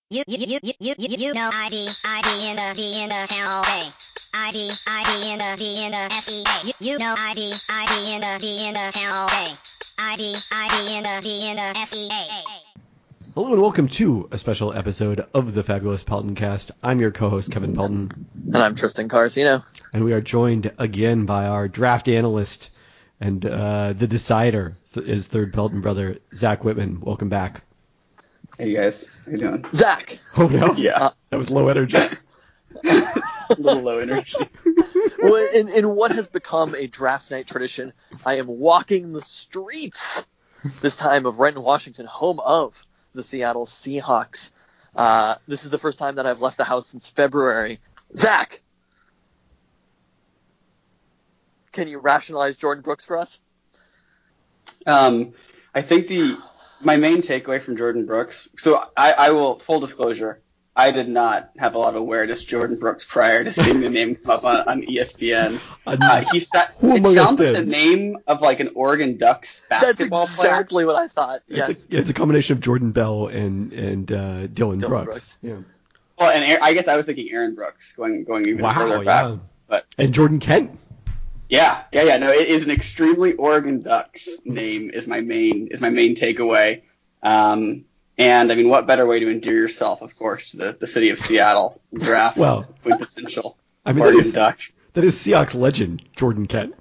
You know ID in the town all day. ID in the FEA. You know ID in the town all day. ID in the FEA. Hello and welcome to a special episode of the Fabulous Pelton Cast. I'm your co-host Kevin Pelton. And I'm Tristan Carcino. And we are joined again by our draft analyst and the decider, his third Pelton brother, Zach Whitman. Welcome back. Hey guys, how you doing? Zach! Oh no? Yeah. That was low energy. A little low energy. Well, in what has become a draft night tradition, I am walking the streets this time of Renton, Washington, home of the Seattle Seahawks. This is the first time that I've left the house since February. Zach! Can you rationalize Jordan Brooks for us? I think my main takeaway from Jordan Brooks, so I will, full disclosure, I did not have a lot of awareness of Jordan Brooks prior to seeing the name come up on ESPN. It sounds like the name of like an Oregon Ducks basketball player. That's exactly what I thought. Yes. It's a combination of Jordan Bell and Dylan Brooks. Yeah. Well, and I guess I was thinking Aaron Brooks going even further back. But and Jordan Kent. Yeah. No, it is an extremely Oregon Ducks name is my main takeaway. And I mean, what better way to endear yourself, of course, to the city of Seattle draft quintessential Oregon Duck. That is Seahawks legend, Jordan Kent.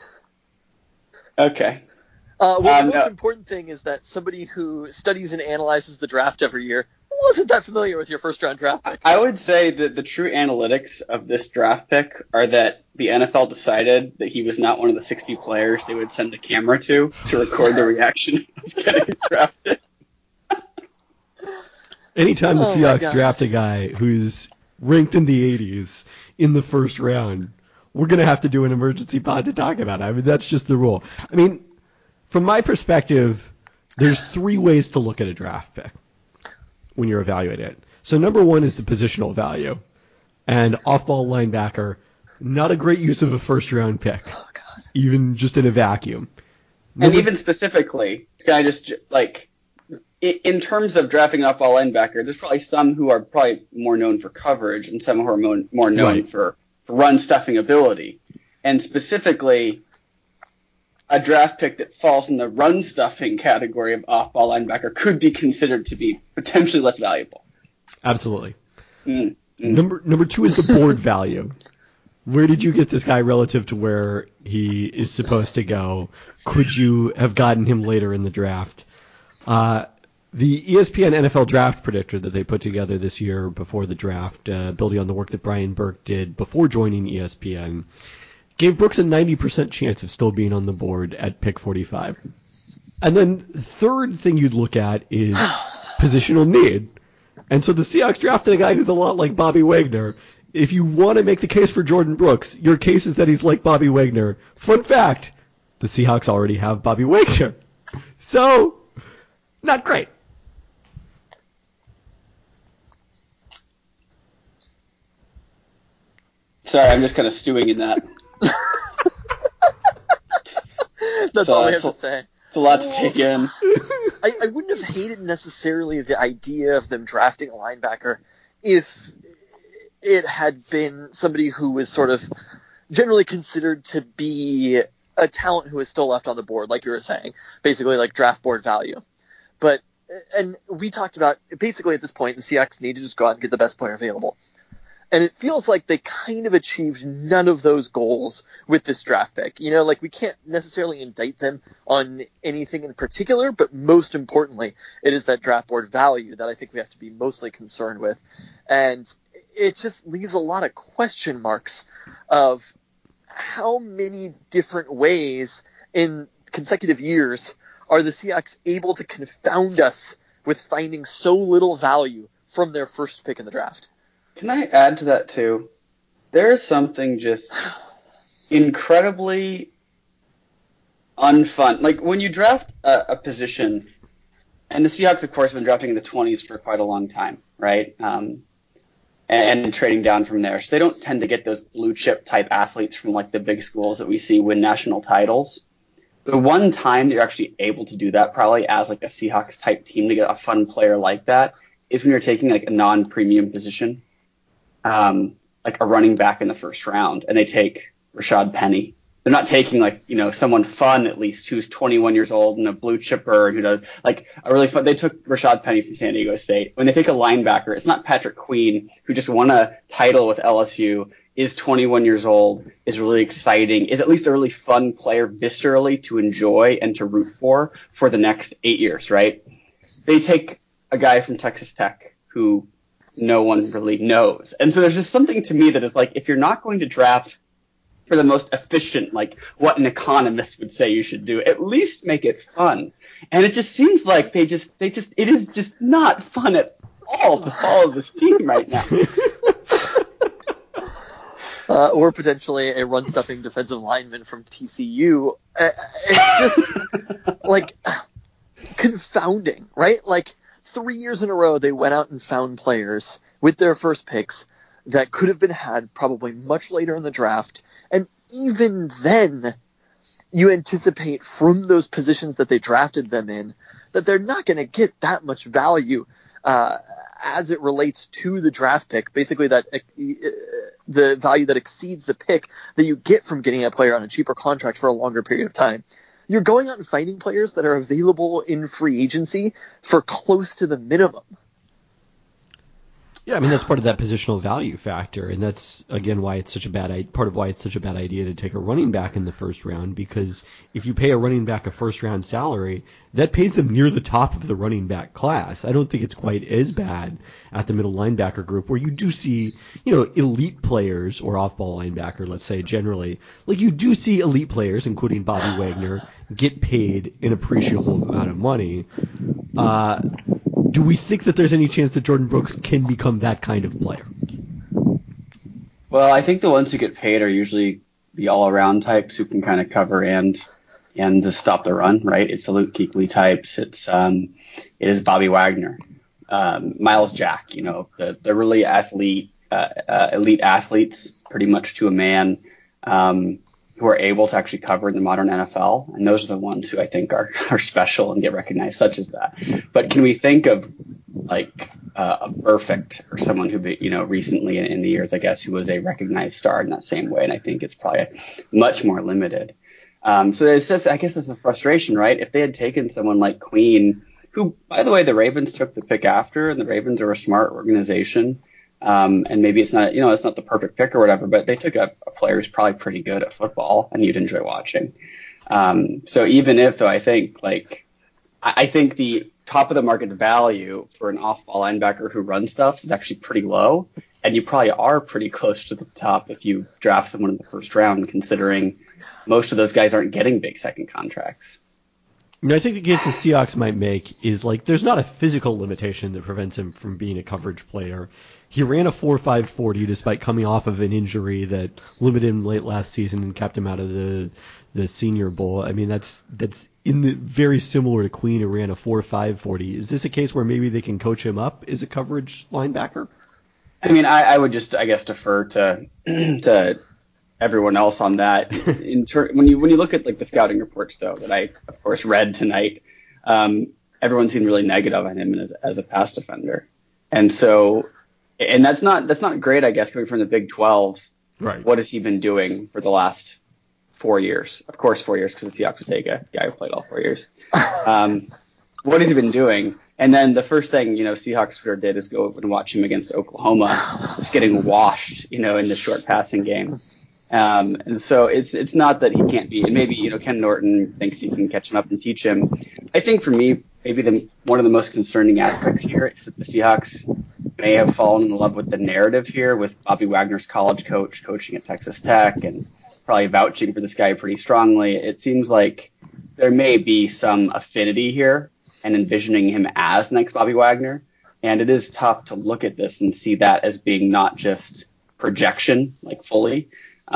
Okay. The most important thing is that somebody who studies and analyzes the draft every year wasn't that familiar with your first-round draft pick. I would say that the true analytics of this draft pick are that the NFL decided that he was not one of the 60 players they would send a camera to record the reaction of getting drafted. Anytime the Seahawks draft a guy who's ranked in the 80s in the first round, we're going to have to do an emergency pod to talk about it. I mean, that's just the rule. I mean, from my perspective, there's three ways to look at a draft pick when you're evaluating it. So number one is the positional value. And off-ball linebacker, not a great use of a first-round pick, even just in a vacuum. And even specifically, can I just, like, in terms of drafting an off-ball linebacker, there's probably some who are probably more known for coverage and some who are more known for run-stuffing ability. And specifically, a draft pick that falls in the run-stuffing category of off-ball linebacker could be considered to be potentially less valuable. Absolutely. Number two is the board value. Where did you get this guy relative to where he is supposed to go? Could you have gotten him later in the draft? The ESPN NFL Draft Predictor that they put together this year before the draft, building on the work that Brian Burke did before joining ESPN, gave Brooks a 90% chance of still being on the board at pick 45. And then the third thing you'd look at is positional need. And so the Seahawks drafted a guy who's a lot like Bobby Wagner. If you want to make the case for Jordan Brooks, your case is that he's like Bobby Wagner. Fun fact, the Seahawks already have Bobby Wagner. So, not great. Sorry, I'm just kind of stewing in that. That's all we have to say. It's a lot to take in. I wouldn't have hated necessarily the idea of them drafting a linebacker if it had been somebody who was sort of generally considered to be a talent who is still left on the board, like you were saying, basically like draft board value. And we talked about, basically at this point, the Seahawks need to just go out and get the best player available. And it feels like they kind of achieved none of those goals with this draft pick. You know, like we can't necessarily indict them on anything in particular, but most importantly, it is that draft board value that I think we have to be mostly concerned with. And it just leaves a lot of question marks of how many different ways in consecutive years are the Seahawks able to confound us with finding so little value from their first pick in the draft. Can I add to that, too? There's something just incredibly unfun. Like, when you draft a position, and the Seahawks, of course, have been drafting in the 20s for quite a long time, right? And trading down from there. So they don't tend to get those blue-chip type athletes from, like, the big schools that we see win national titles. The one time that you're actually able to do that, probably as, like, a Seahawks-type team to get a fun player like that, is when you're taking like a non-premium position, like a running back in the first round, and they take Rashad Penny. They're not taking like, someone fun at least who's 21 years old and a blue chipper and who does like a really fun. They took Rashad Penny from San Diego State. When they take a linebacker, it's not Patrick Queen, who just won a title with LSU, is 21 years old, is really exciting, is at least a really fun player viscerally to enjoy and to root for the next 8 years, right? They take a guy from Texas Tech who no one really knows. And so there's just something to me that is like, if you're not going to draft for the most efficient, like what an economist would say you should do, at least make it fun. And it just seems like it is just not fun at all to follow this team right now. Or potentially a run-stuffing defensive lineman from TCU. It's just like confounding, right? Like 3 years in a row, they went out and found players with their first picks that could have been had probably much later in the draft. And even then, you anticipate from those positions that they drafted them in that they're not going to get that much value as it relates to the draft pick. Basically, that the value that exceeds the pick that you get from getting a player on a cheaper contract for a longer period of time. You're going out and finding players that are available in free agency for close to the minimum. Yeah, I mean, that's part of that positional value factor, and that's, again, why it's such a bad idea to take a running back in the first round, because if you pay a running back a first-round salary, that pays them near the top of the running back class. I don't think it's quite as bad at the middle linebacker group, where you do see, elite players, or off-ball linebacker, let's say, generally. Like, you do see elite players, including Bobby Wagner, get paid an appreciable amount of money. Do we think that there's any chance that Jordan Brooks can become that kind of player? Well, I think the ones who get paid are usually the all-around types who can kind of cover and just stop the run, right? It's the Luke Kuechly types. It is Bobby Wagner, Miles Jack. They're really elite athletes, pretty much to a man, who are able to actually cover in the modern NFL, and those are the ones who I think are special and get recognized, such as that. But can we think of like a Perfect or someone who, recently in the years, I guess, who was a recognized star in that same way? And I think it's probably much more limited. So it's just, I guess, it's a frustration, right? If they had taken someone like Queen, who, by the way, the Ravens took the pick after, and the Ravens are a smart organization. And maybe it's not, it's not the perfect pick or whatever, but they took a player who's probably pretty good at football and you'd enjoy watching. So even if, though, I think the top of the market value for an off-ball linebacker who runs stuff is actually pretty low, and you probably are pretty close to the top if you draft someone in the first round, considering most of those guys aren't getting big second contracts. I think the case the Seahawks might make is, like, there's not a physical limitation that prevents him from being a coverage player. He ran a 4.5 40 despite coming off of an injury that limited him late last season and kept him out of the Senior Bowl. I mean, that's very similar to Queen, who ran a 4.5 40. Is this a case where maybe they can coach him up as a coverage linebacker? I mean, I would just, I guess, defer to everyone else on that. When you look at like the scouting reports, though, that I of course read tonight, everyone seemed really negative on him as a pass defender, and that's not great, I guess, coming from the Big 12. Right. What has he been doing for the last 4 years? Of course, 4 years, because the Seahawks would take a guy who played all 4 years. What has he been doing? And then the first thing, Seahawks Twitter did is go and watch him against Oklahoma, just getting washed, in the short passing game. And so it's not that he can't be, and maybe, Ken Norton thinks he can catch him up and teach him. I think for me, maybe one of the most concerning aspects here is that the Seahawks may have fallen in love with the narrative here, with Bobby Wagner's college coach coaching at Texas Tech and probably vouching for this guy pretty strongly. It seems like there may be some affinity here and envisioning him as the next Bobby Wagner. And it is tough to look at this and see that as being not just projection, like fully.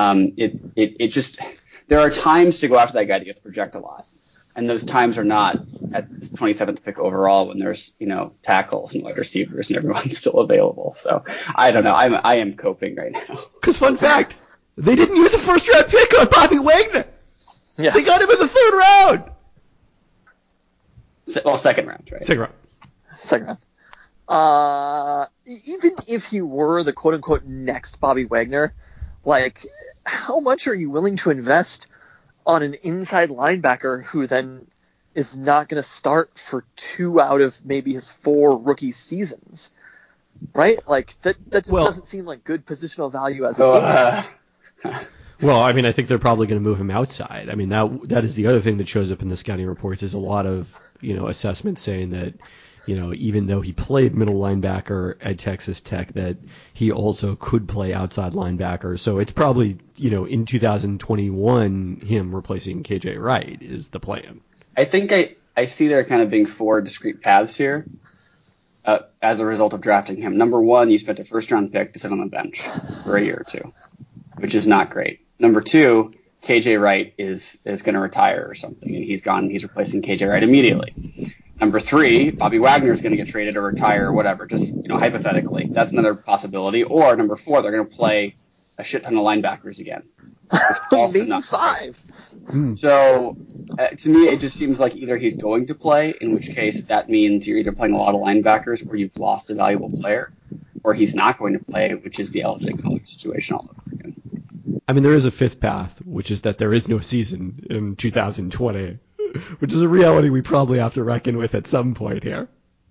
It just, there are times to go after that guy that you have to project a lot. And those times are not at the 27th pick overall when there's, tackles and wide receivers and everyone's still available. So I don't know. I am coping right now. Because fun fact, they didn't use a first round pick on Bobby Wagner. Yes. They got him in the third round. Well, second round, right? Second round. Even if he were the quote-unquote next Bobby Wagner, like, how much are you willing to invest on an inside linebacker who then is not going to start for 2 out of maybe his 4 rookie seasons? Right? Like, that just doesn't seem like good positional value as it is. Well, I mean, I think they're probably going to move him outside. I mean, that is the other thing that shows up in the scouting reports is a lot of, assessments saying that, even though he played middle linebacker at Texas Tech, that he also could play outside linebacker. So it's probably, in 2021, him replacing KJ Wright is the plan. I think I see there kind of being 4 discrete paths here as a result of drafting him. Number 1, you spent a first-round pick to sit on the bench for a year or 2, which is not great. Number 2, KJ Wright is going to retire or something, and he's gone. He's replacing KJ Wright immediately. Number 3, Bobby Wagner is going to get traded or retire or whatever, just hypothetically. That's another possibility. Or number 4, they're going to play a shit ton of linebackers again. Maybe 5. So to me, it just seems like either he's going to play, in which case that means you're either playing a lot of linebackers or you've lost a valuable player, or he's not going to play, which is the LJ Collier situation all over again. I mean, there is a 5th path, which is that there is no season in 2020, which is a reality we probably have to reckon with at some point here.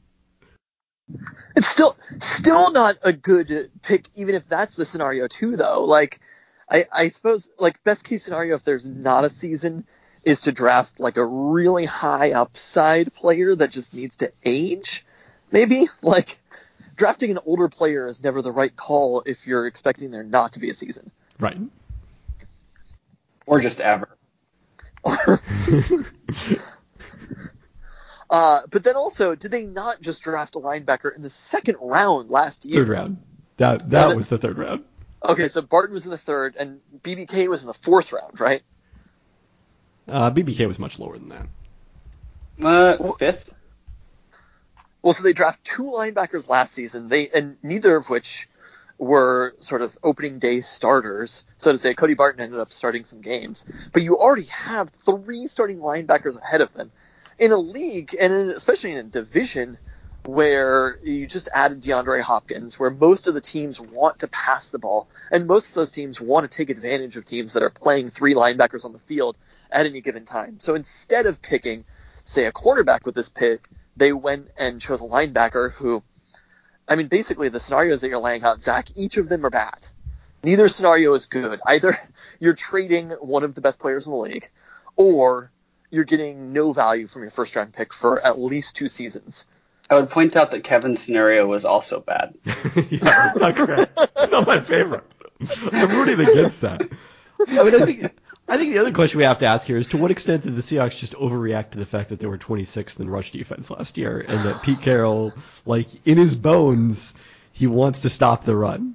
It's still not a good pick, even if that's the scenario too, though. Like, I suppose, like, best case scenario if there's not a season is to draft like a really high upside player that just needs to age. Maybe, like, drafting an older player is never the right call if you're expecting there not to be a season. Right. Or just ever. But then also, did they not just draft a linebacker in the 2nd round last year? 3rd round. That was the 3rd round. Okay, so Barton was in the 3rd, and BBK was in the 4th round, right? BBK was much lower than that. 5th? Well, so they draft 2 linebackers last season, and neither of which were sort of opening day starters. So to say, Cody Barton ended up starting some games. But you already have 3 starting linebackers ahead of them. In a league, and especially in a division, where you just added DeAndre Hopkins, where most of the teams want to pass the ball, and most of those teams want to take advantage of teams that are playing 3 linebackers on the field at any given time. So instead of picking, say, a quarterback with this pick, they went and chose a linebacker who, I mean, basically the scenarios that you're laying out, Zach, each of them are bad. Neither scenario is good. Either you're trading one of the best players in the league, or you're getting no value from your first-round pick for at least 2 seasons. I would point out that Kevin's scenario was also bad. Yeah, not great. It's not my favorite. I'm rooting against that. I mean, I think the other question we have to ask here is, to what extent did the Seahawks just overreact to the fact that they were 26th in rush defense last year, and that Pete Carroll, like, in his bones, he wants to stop the run?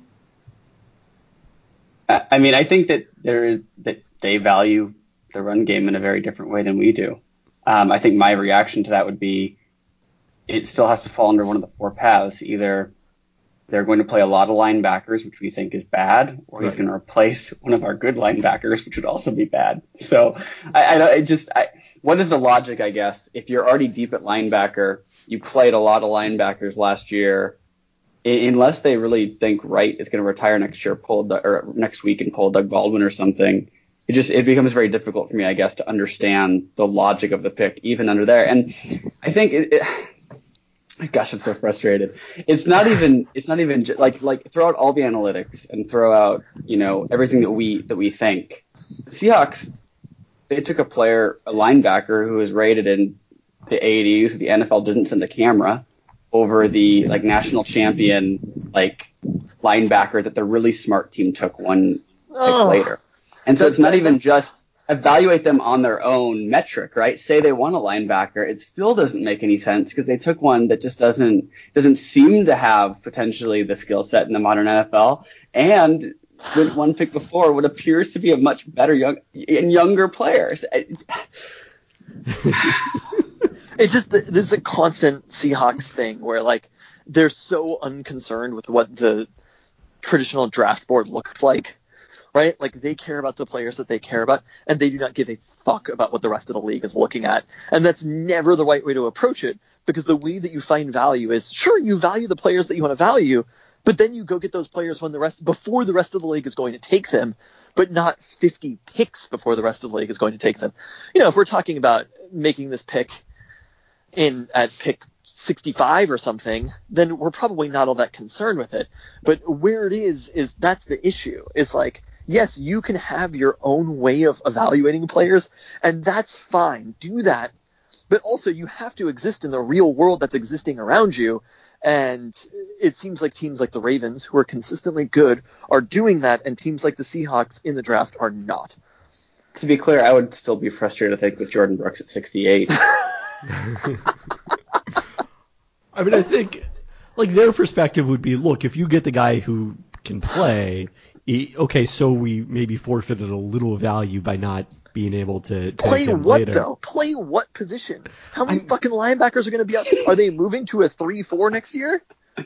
I mean, I think that they value the run game in a very different way than we do. I think my reaction to that would be, it still has to fall under one of the 4 paths. Either they're going to play a lot of linebackers, which we think is bad, or he's going to replace one of our good linebackers, which would also be bad. So what is the logic, I guess? If you're already deep at linebacker, you played a lot of linebackers last year, unless they really think Wright is going to retire next week and pull Doug Baldwin or something, it becomes very difficult for me, I guess, to understand the logic of the pick even under there. And I think gosh, I'm so frustrated. It's not even like throw out all the analytics and throw out, everything that we think. The Seahawks, they took a linebacker who was rated in the 80s. The NFL didn't send a camera over the national champion linebacker that the really smart team took one pick later. And so it's not even just evaluate them on their own metric, right? Say they want a linebacker, it still doesn't make any sense because they took one that just doesn't seem to have potentially the skill set in the modern NFL, and went one pick before what appears to be a much better younger player. It's just this is a constant Seahawks thing where they're so unconcerned with what the traditional draft board looks like. right? Like, they care about the players that they care about, and they do not give a fuck about what the rest of the league is looking at. And that's never the right way to approach it, because the way that you find value is, sure, you value the players that you want to value, but then you go get those players before the rest of the league is going to take them, but not 50 picks before the rest of the league is going to take them. If we're talking about making this pick at pick 65 or something, then we're probably not all that concerned with it. But where it is that's the issue. It's like, yes, you can have your own way of evaluating players, and that's fine. Do that. But also, you have to exist in the real world that's existing around you. And it seems like teams like the Ravens, who are consistently good, are doing that, and teams like the Seahawks in the draft are not. To be clear, I would still be frustrated, I think, with Jordan Brooks at 68. I mean, I think, like, their perspective would be, look, if you get the guy who can play, okay, so we maybe forfeited a little value by not being able to play him what later. Though? Play what position? How many fucking linebackers are going to be out? Are they moving to a 3-4 next year?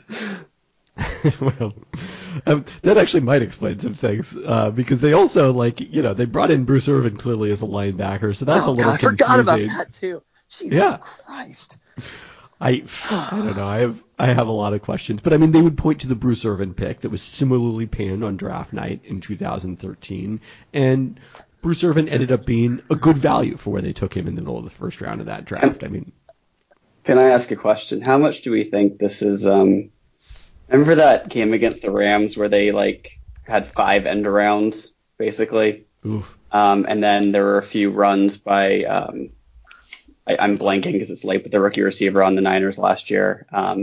Well, that actually might explain some things, because they also, they brought in Bruce Irvin clearly as a linebacker, so that's a little confusing. I forgot about that too. Jesus Christ. I don't know. I have a lot of questions, but I mean, they would point to the Bruce Irvin pick that was similarly panned on draft night in 2013, and Bruce Irvin ended up being a good value for where they took him in the middle of the first round of that draft. I mean, can I ask a question? How much do we think this is? Remember that game against the Rams where they had 5 end arounds basically, and then there were a few runs by. I'm blanking because it's late, but the rookie receiver on the Niners last year.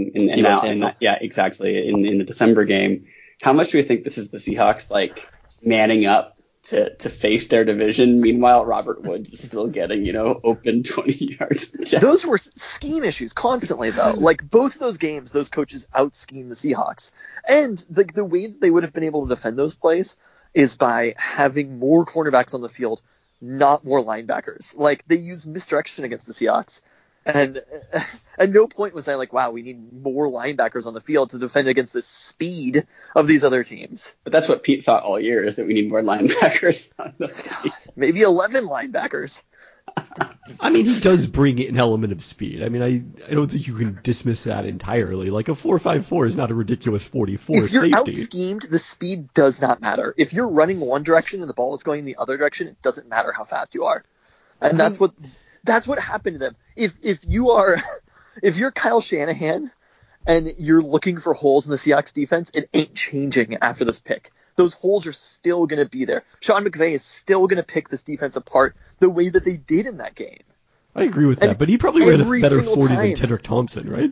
Exactly. In the December game, how much do we think this is the Seahawks manning up to face their division? Meanwhile, Robert Woods is still getting, open 20 yards. Those were scheme issues constantly, though. Both of those games, those coaches out-schemed the Seahawks. And the way that they would have been able to defend those plays is by having more cornerbacks on the field, not more linebackers. They use misdirection against the Seahawks. And at no point was I wow, we need more linebackers on the field to defend against the speed of these other teams. But that's what Pete thought all year, is that we need more linebackers on the field. Maybe 11 linebackers. I mean, he does bring an element of speed. I mean, I don't think you can dismiss that entirely. A 4.54 is not a ridiculous 44 safety. If you're safety. out-schemed, the speed does not matter. If you're running one direction and the ball is going the other direction, it doesn't matter how fast you are. And that's what happened to them. If you're Kyle Shanahan and you're looking for holes in the Seahawks defense, it ain't changing after this pick. Those holes are still going to be there. Sean McVay is still going to pick this defense apart the way that they did in that game. I agree with that, but he probably ran a better 40 than Tedrick Thompson, right?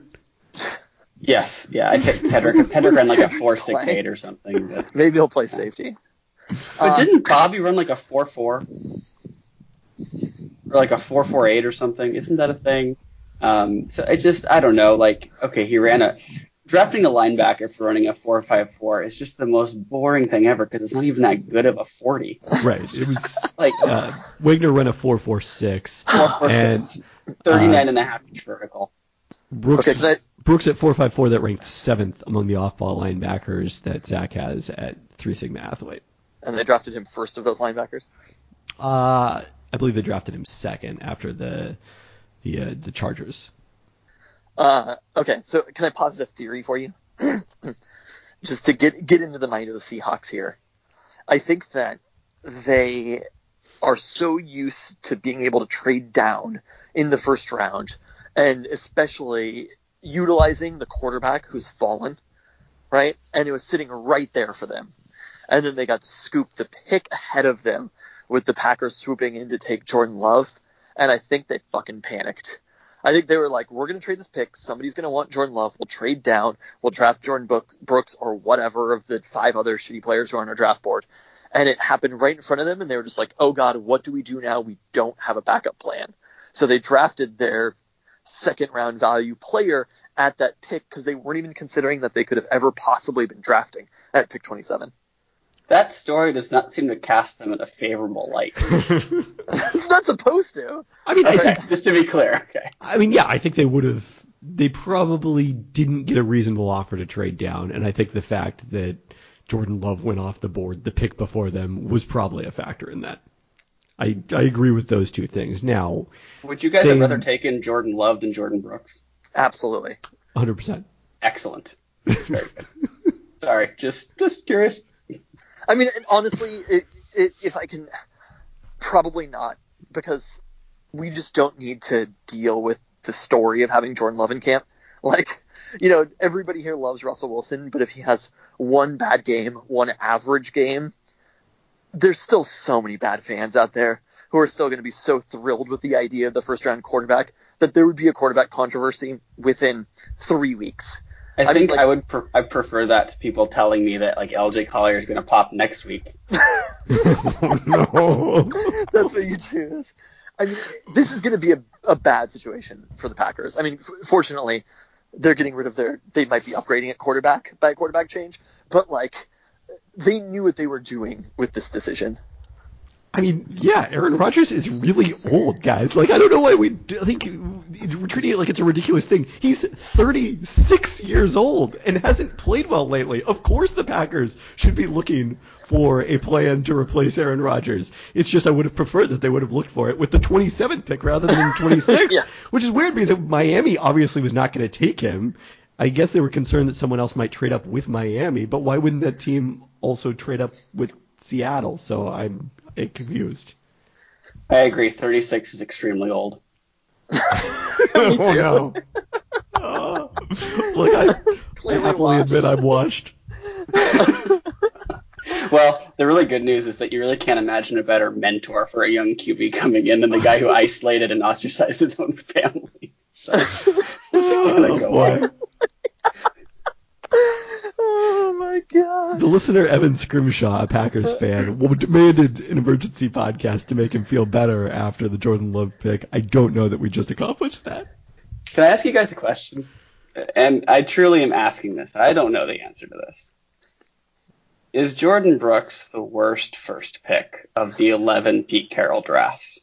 Yes, yeah. I think Tedrick ran a 4.68 or something. But, maybe he'll play safety. But didn't Bobby run a 4.4? Or a 4.48 or something? Isn't that a thing? So I don't know. Okay, he ran drafting a linebacker for running a 4.54 is just the most boring thing ever because it's not even that good of a 40. Right. It was Wagner ran a 4.46 and 39.5 inch vertical. Brooks at 4.54 that ranked 7th among the off-ball linebackers that Zach has at 3 Sigma Athlete. And they drafted him first of those linebackers? I believe they drafted him second after the Chargers. Okay, so can I posit a theory for you? Just to get into the mind of the Seahawks here. I think that they are so used to being able to trade down in the first round, and especially utilizing the quarterback who's fallen, right? And it was sitting right there for them. And then they got scooped the pick ahead of them with the Packers swooping in to take Jordan Love, and I think they fucking panicked. I think they were like, we're going to trade this pick. Somebody's going to want Jordan Love. We'll trade down. We'll draft Jordan Brooks or whatever of the 5 other shitty players who are on our draft board. And it happened right in front of them, and they were just like, oh, God, what do we do now? We don't have a backup plan. So they drafted their second-round value player at that pick because they weren't even considering that they could have ever possibly been drafting at pick 27. That story does not seem to cast them in a favorable light. It's not supposed to. I mean, okay, just to be clear. Okay. I mean, yeah, I think they would have. They probably didn't get a reasonable offer to trade down, and I think the fact that Jordan Love went off the board, the pick before them was probably a factor in that. I agree with those two things. Now, would you guys have rather taken Jordan Love than Jordan Brooks? Absolutely. 100%. Excellent. Very good. Sorry, just curious. I mean, honestly, if I can, probably not, because we just don't need to deal with the story of having Jordan Love in camp. Like, everybody here loves Russell Wilson, but if he has one bad game, one average game, there's still so many bad fans out there who are still going to be so thrilled with the idea of the first-round quarterback that there would be a quarterback controversy within 3 weeks. I think I prefer that to people telling me that like LJ Collier is going to pop next week. No. That's what you choose. I mean, this is going to be a bad situation for the Packers. I mean, fortunately, they're getting rid of they might be upgrading at quarterback by a quarterback change, but like they knew what they were doing with this decision. I mean, yeah, Aaron Rodgers is really old, guys. Like, I don't know why I think we're treating it like it's a ridiculous thing. He's 36 years old and hasn't played well lately. Of course the Packers should be looking for a plan to replace Aaron Rodgers. It's just I would have preferred that they would have looked for it with the 27th pick rather than 26th, yes. Which is weird because Miami obviously was not going to take him. I guess they were concerned that someone else might trade up with Miami, but why wouldn't that team also trade up with Seattle? So I'm confused. I agree. 36 is extremely old. Me too. Oh, no. Look, I happily admit I'm washed. Well, the really good news is that you really can't imagine a better mentor for a young QB coming in than the guy who isolated and ostracized his own family. So, boy. Oh my God! The listener Evan Scrimshaw, a Packers fan, demanded an emergency podcast to make him feel better after the Jordan Love pick. I don't know that we just accomplished that. Can I ask you guys a question? And I truly am asking this. I don't know the answer to this. Is Jordan Brooks the worst first pick of the 11 Pete Carroll drafts?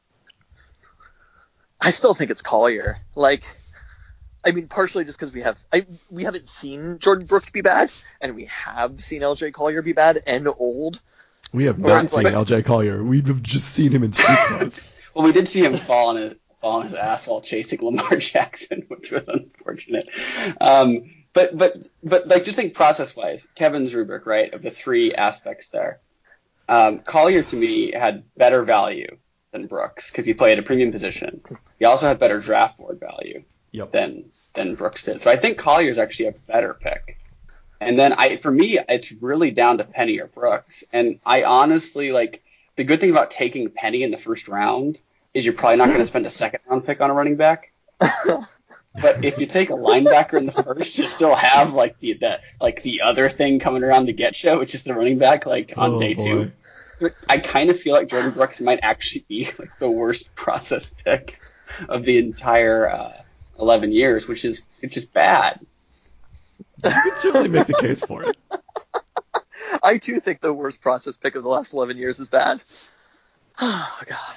I still think it's Collier. I mean, partially just because we haven't seen Jordan Brooks be bad, and we have seen LJ Collier be bad and old. We have not seen LJ Collier. We've just seen him in street clothes. Well, we did see him fall on his ass while chasing Lamar Jackson, which was unfortunate. But like, just think process-wise, Kevin's rubric, right, of the three aspects there. Collier, to me, had better value than Brooks because he played a premium position. He also had better draft board value than Brooks did. So I think Collier is actually a better pick. And then for me, it's really down to Penny or Brooks. And I honestly, the good thing about taking Penny in the first round is you're probably not going to spend a second round pick on a running back. But if you take a linebacker in the first, you still have the other thing coming around to get you, which is the running back on day two. I kind of feel like Jordan Brooks might actually be the worst process pick of the entire 11 years, which is just bad. You can certainly make the case for it. I too think the worst process pick of the last 11 years is bad. Oh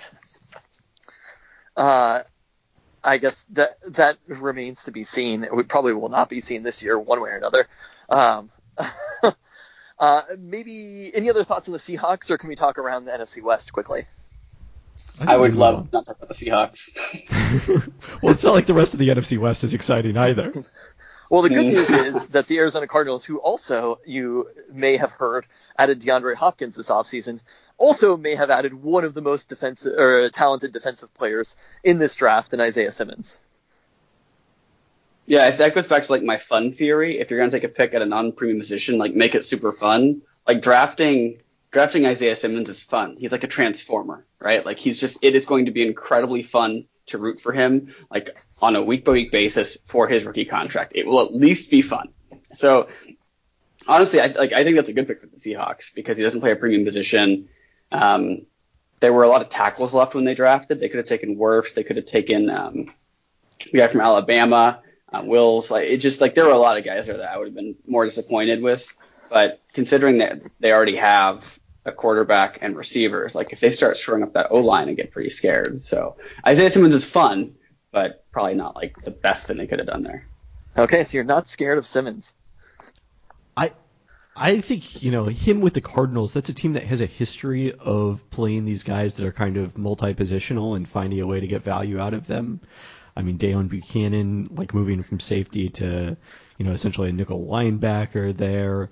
God. I guess that remains to be seen. It probably will not be seen this year, one way or another. Maybe any other thoughts on the Seahawks, or can we talk around the NFC West quickly? I would love not to talk about the Seahawks. Well, it's not like the rest of the NFC West is exciting either. Well, the good news is that the Arizona Cardinals, who also, you may have heard, added DeAndre Hopkins this offseason, also may have added one of the most talented defensive players in this draft in Isaiah Simmons. Yeah, that goes back to my fun theory. If you're going to take a pick at a non-premium position, make it super fun. Drafting Isaiah Simmons is fun. He's like a transformer, right? it is going to be incredibly fun to root for him, on a week-by-week basis for his rookie contract. It will at least be fun. So, honestly, I think that's a good pick for the Seahawks because he doesn't play a premium position. There were a lot of tackles left when they drafted. They could have taken Wirfs. They could have taken the guy from Alabama, Wills. There were a lot of guys there that I would have been more disappointed with. But considering that they already have a quarterback and receivers, if they start screwing up that O-line, I get pretty scared. So Isaiah Simmons is fun, but probably not the best thing they could have done there. Okay, so you're not scared of Simmons. I think, him with the Cardinals, that's a team that has a history of playing these guys that are kind of multi-positional and finding a way to get value out of them. I mean, Dejon Buchanan, like moving from safety to, essentially a nickel linebacker there.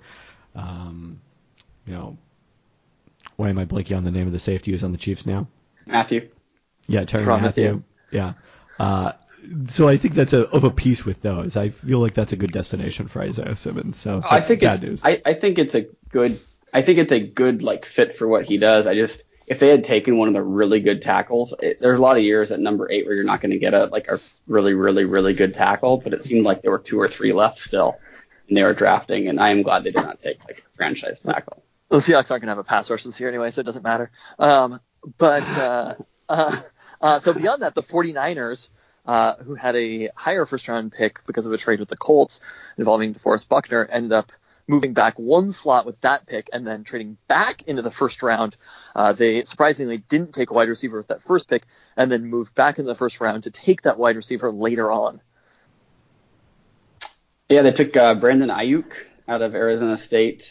Why am I blanking on the name of the safety who's on the Chiefs now? Matthew. Yeah, Tyrann Mathieu. Yeah. So I think that's of a piece with those. I feel like that's a good destination for Isaiah Simmons. So that's I think bad news. I think it's a good like fit for what he does. If they had taken one of the really good tackles, there's a lot of years at number 8 where you're not going to get a really, really, really good tackle, but it seemed like there were 2 or 3 left still, and they were drafting, and I am glad they did not take like a franchise tackle. The Seahawks aren't going to have a pass rush this year anyway, so it doesn't matter. So beyond that, the 49ers, who had a higher first-round pick because of a trade with the Colts involving DeForest Buckner, ended up moving back one slot with that pick and then trading back into the first round. They surprisingly didn't take a wide receiver with that first pick and then moved back in the first round to take that wide receiver later on. Yeah, they took Brandon Ayuk out of Arizona State.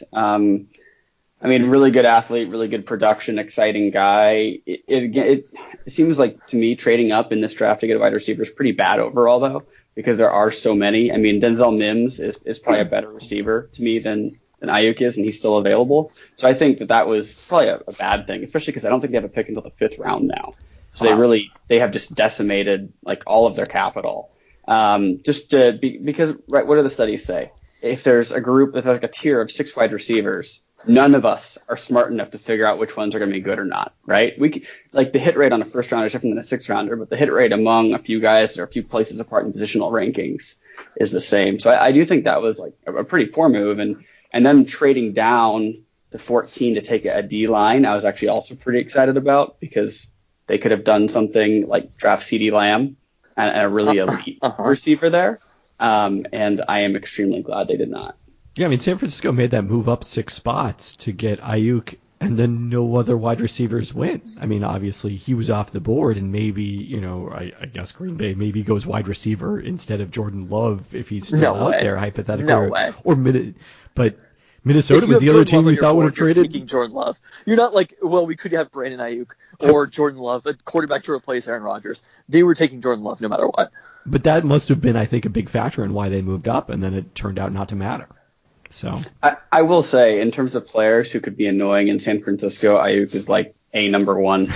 Really good athlete, really good production, exciting guy. It seems like to me trading up in this draft to get a wide receiver is pretty bad overall, though, because there are so many. I mean, Denzel Mims is probably a better receiver to me than Ayuk is, and he's still available. So I think that was probably a bad thing, especially because I don't think they have a pick until the 5th round now. So they have just decimated like all of their capital. Because right, what do the studies say? If there's like a tier of 6 wide receivers, none of us are smart enough to figure out which ones are going to be good or not, right? The hit rate on a first rounder is different than a 6th rounder, but the hit rate among a few guys that are a few places apart in positional rankings is the same. So I do think that was like a pretty poor move. And then trading down to 14 to take a D line, I was actually also pretty excited about, because they could have done something like draft CeeDee Lamb and a really elite receiver there. And I am extremely glad they did not. Yeah, I mean, San Francisco made that move up 6 spots to get Ayuk, and then no other wide receivers went. I mean, obviously, he was off the board, and maybe, I guess Green Bay maybe goes wide receiver instead of Jordan Love if he's still out there, hypothetically. No way. But Minnesota was the other team we thought would have traded. Taking Jordan Love. You're not like, well, we could have Brandon Ayuk or Jordan Love, a quarterback to replace Aaron Rodgers. They were taking Jordan Love no matter what. But that must have been, I think, a big factor in why they moved up, and then it turned out not to matter. So I will say, in terms of players who could be annoying in San Francisco, Ayuk is like a number 1.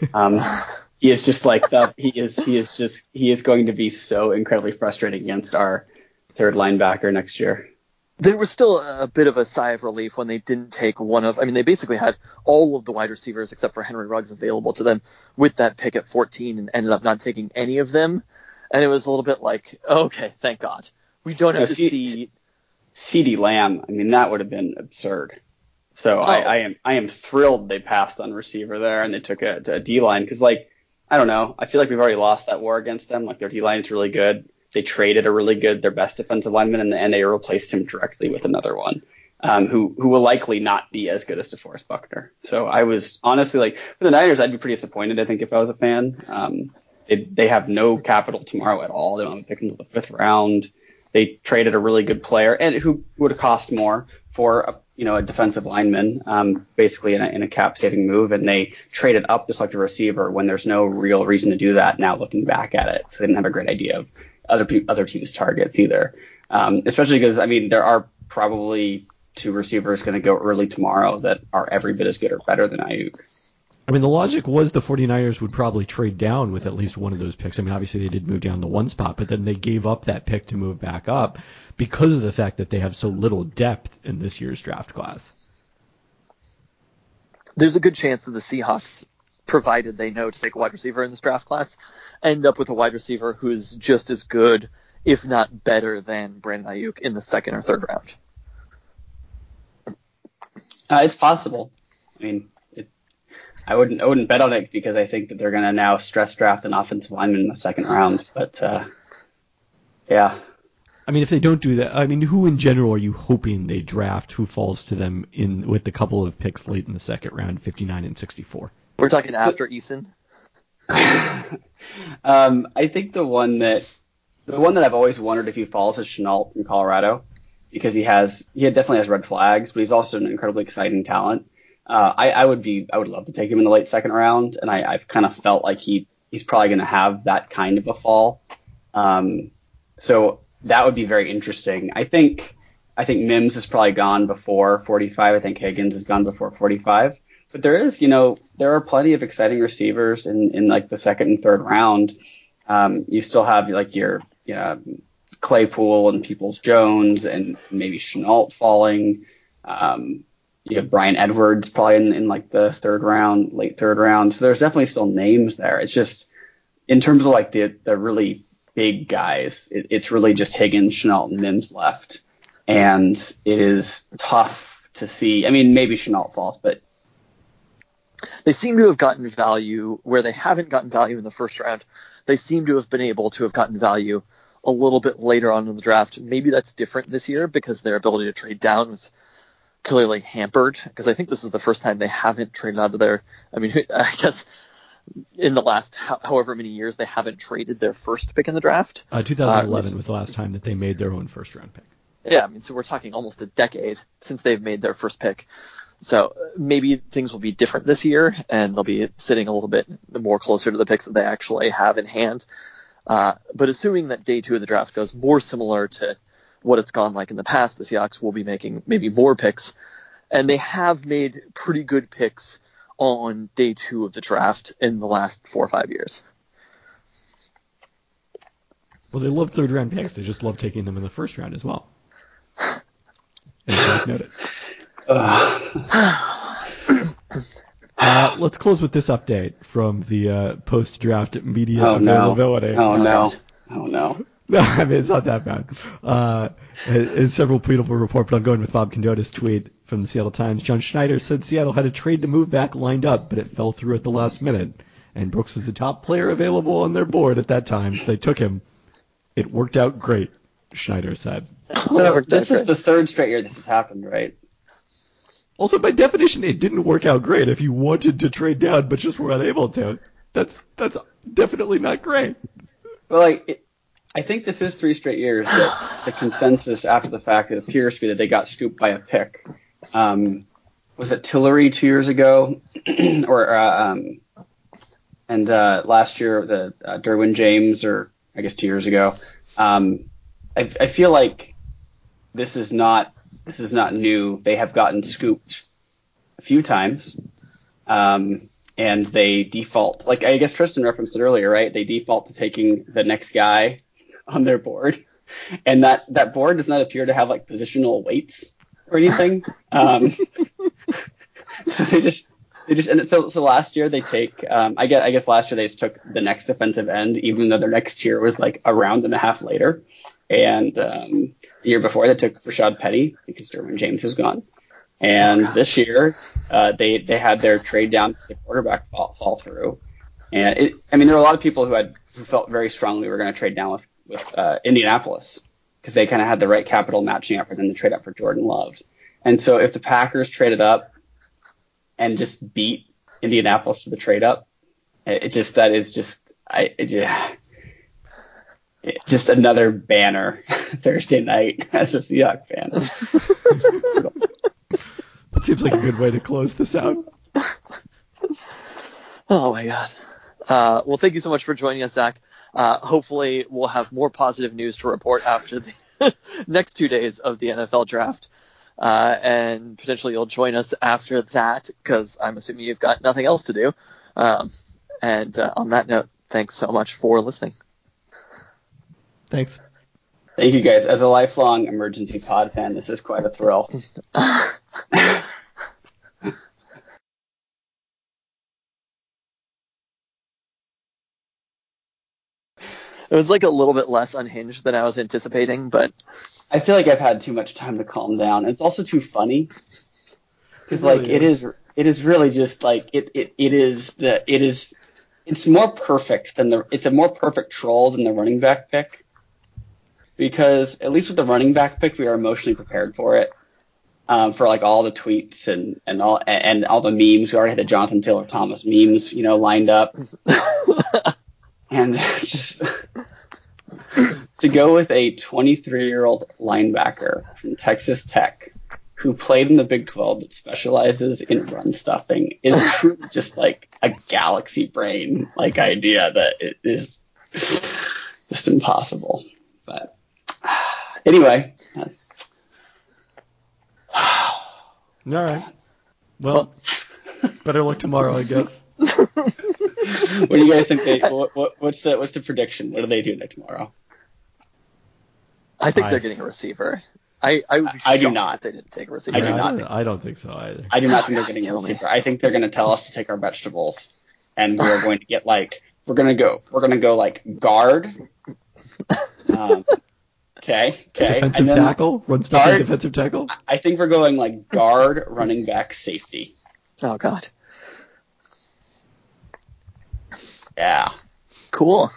He is just like he is going to be so incredibly frustrating against our 3rd linebacker next year. There was still a bit of a sigh of relief when they didn't take they basically had all of the wide receivers except for Henry Ruggs available to them with that pick at 14 and ended up not taking any of them. And it was a little bit like, okay, thank God. We don't have to see CeeDee Lamb. I mean, that would have been absurd. So I am thrilled they passed on receiver there and they took a D-line, because, I don't know. I feel like we've already lost that war against them. Like, their D-line is really good. They traded their best defensive lineman, and they replaced him directly with another one, who will likely not be as good as DeForest Buckner. So I was honestly for the Niners, I'd be pretty disappointed, I think, if I was a fan. They have no capital tomorrow at all. They don't have a pick until the 5th round. They traded a really good player, and who would have cost more for a defensive lineman, basically in a cap saving move, and they traded up to select a receiver when there's no real reason to do that now looking back at it. So they didn't have a great idea of other teams' targets either, especially because, there are probably 2 receivers going to go early tomorrow that are every bit as good or better than Ayuk. I mean, the logic was the 49ers would probably trade down with at least one of those picks. I mean, obviously they did move down the 1 spot, but then they gave up that pick to move back up because of the fact that they have so little depth in this year's draft class. There's a good chance that the Seahawks, provided they know to take a wide receiver in this draft class, end up with a wide receiver who's just as good, if not better, than Brandon Ayuk in the 2nd or 3rd round. It's possible. I mean, I wouldn't bet on it, because I think that they're going to now stress draft an offensive lineman in the 2nd round. But yeah. I mean, if they don't do that, who in general are you hoping they draft who falls to them with a couple of picks late in the 2nd round, 59 and 64? We're talking after Eason. I think the one that I've always wondered if he falls is Shenault from Colorado. because he definitely has red flags, but he's also an incredibly exciting talent. I would love to take him in the late second round, and I've kind of felt like he's probably going to have that kind of a fall. So that would be very interesting. I think Mims is probably gone before 45. I think Higgins is gone before 45. But there are plenty of exciting receivers in like the second and third round. You still have like your Claypool and Peoples-Jones and maybe Shenault falling. You have Brian Edwards probably in like the late third round. So there's definitely still names there. It's just in terms of like the really big guys, it's really just Higgins, Shenault, and Mims left. And it is tough to see. I mean, maybe Shenault falls, but they seem to have gotten value where they haven't gotten value in the first round. They seem to have been able to have gotten value a little bit later on in the draft. Maybe that's different this year because their ability to trade down was clearly hampered, because I think this is the first time they haven't traded out of their, I mean, I guess in the last however many years they haven't traded their first pick in the draft. 2011 was the last time that they made their own first round pick. Yeah, I mean, so we're talking almost a decade since they've made their first pick. So maybe things will be different this year, and they'll be sitting a little bit more closer to the picks that they actually have in hand. But assuming that day 2 of the draft goes more similar to what it's gone like in the past, the Seahawks will be making maybe more picks. And they have made pretty good picks on day 2 of the draft in the last 4 or 5 years. Well, they love third round picks. They just love taking them in the first round as well. And noted. Let's close with this update from the post-draft media availability. Oh no. No, I mean, it's not that bad. As several people report, but I'm going with Bob Condotta's tweet from the Seattle Times. John Schneider said Seattle had a trade to move back lined up, but it fell through at the last minute. And Brooks was the top player available on their board at that time, so they took him. It worked out great, Schneider said. So this is the third straight year this has happened, right? Also, by definition, it didn't work out great. If you wanted to trade down but just were unable to, that's definitely not great. Well, I think this is 3 straight years that the consensus after the fact, it appears to be that they got scooped by a pick. Was it Tillery 2 years ago, and last year the Derwin James, or I guess 2 years ago. I feel like this is not new. They have gotten scooped a few times, and they default. Like I guess Tristan referenced it earlier, right? They default to taking the next guy on their board, and that board does not appear to have like positional weights or anything. So they just and so last year they take I guess last year they just took the next defensive end, even though their next tier was like a round and a half later. And the year before they took Rashad Penny because Derwin James was gone. And this year they had their trade down to the quarterback fall through. And there were a lot of people who felt very strongly were going to trade down with Indianapolis because they kind of had the right capital matching up for them to trade up for Jordan Love. And so if the Packers traded up and just beat Indianapolis to the trade up, just another banner Thursday night as a Seahawks fan. That seems like a good way to close this out. Oh my God. Well, thank you so much for joining us, Zach. Hopefully we'll have more positive news to report after the next 2 days of the NFL draft. And potentially you'll join us after that, because I'm assuming you've got nothing else to do. And on that note, thanks so much for listening. Thanks. Thank you, guys. As a lifelong emergency pod fan, this is quite a thrill. It was like a little bit less unhinged than I was anticipating, but I feel like I've had too much time to calm down. It's also too funny because it is really just like it's more perfect than it's a more perfect troll than the running back pick, because at least with the running back pick we are emotionally prepared for it, for like all the tweets and all the memes. We already had the Jonathan Taylor Thomas memes lined up. And just to go with a 23-year-old linebacker from Texas Tech who played in the Big 12 but specializes in run stuffing is truly just like a galaxy brain like idea that it is just impossible. But anyway. All right. Well, better luck tomorrow, I guess. What do you guys think? What's the prediction? What do they do tomorrow? I think they're getting a receiver. I would be I do not. if they didn't take a receiver. I don't think so either. I do not think they're getting a receiver. I think they're going to tell us to take our vegetables, and we're going to get we're going to go like guard. Okay. Defensive tackle, run stuffing defensive tackle. I think we're going like guard, running back, safety. Oh God. Yeah. Cool.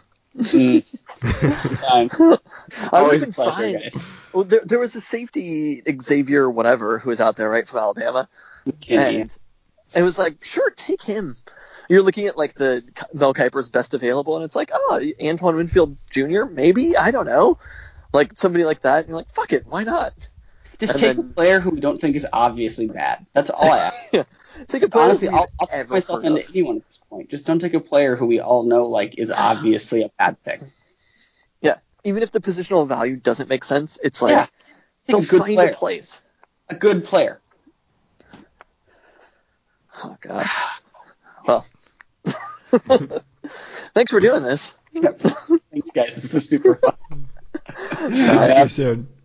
Always a pleasure, guys. Well, there was a safety, Xavier whatever, who was out there, right, from Alabama. And it was like, sure, take him. You're looking at like the Mel Kiper's best available, and it's like, oh, Antoine Winfield Jr., maybe? I don't know. Like somebody like that, and you're like, fuck it, why not? Just take a player who we don't think is obviously bad. That's all I ask. Yeah. Take a player. Honestly, I'll put myself into anyone at this point. Just don't take a player who we all know like is obviously a bad pick. Yeah. Even if the positional value doesn't make sense, it's like they'll find a place. A good player. Oh God. Well. Thanks for doing this. Yep. Thanks, guys. This was super fun. Talk to you soon.